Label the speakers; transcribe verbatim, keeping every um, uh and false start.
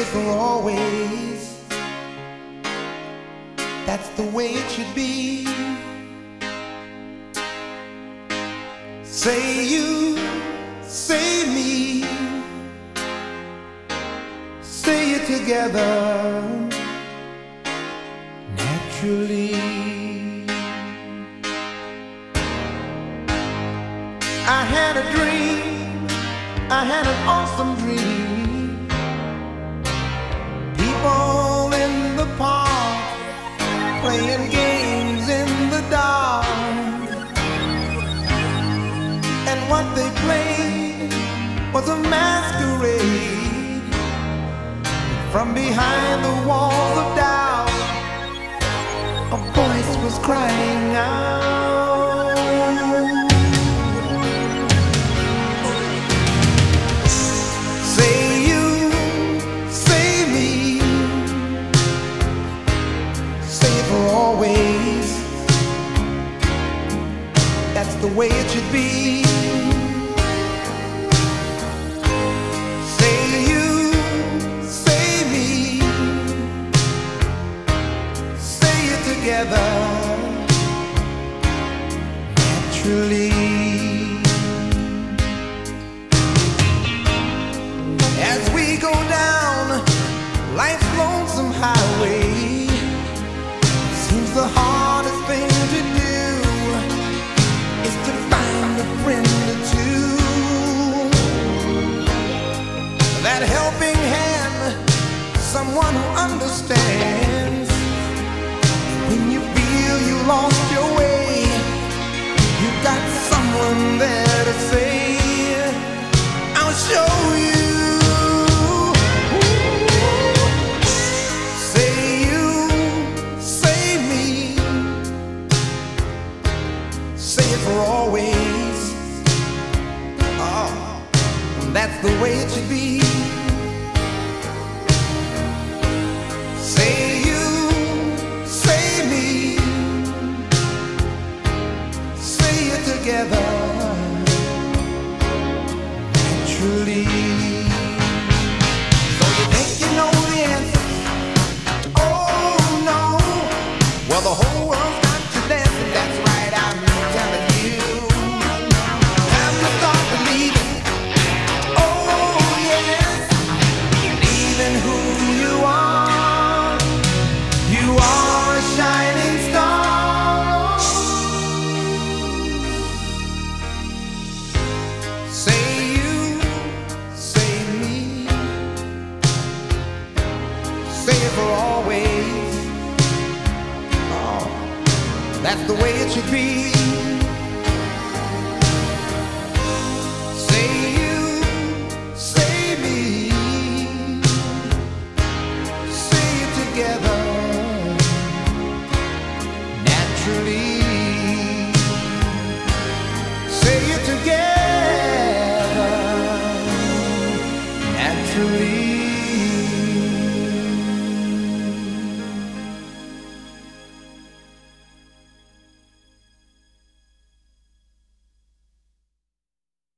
Speaker 1: for always. That's the way it should be. Say you, say me, say it together naturally. I had a dream, I had an awesome dream. People in the park playing games in the dark. And what they played was a masquerade. From behind the walls of doubt, a voice was crying out. Say you, say me, say it for always. That's the way it should be. Together naturally. As we go down life's lonesome highway, seems the hardest thing to do is to find a friend or two. That helping hand, someone who understands. When you feel you lost your way, you got someone there to say, I'll show you. Say you, say me, say it for always. Oh, that's the way it should be. Say you, say me, say it together.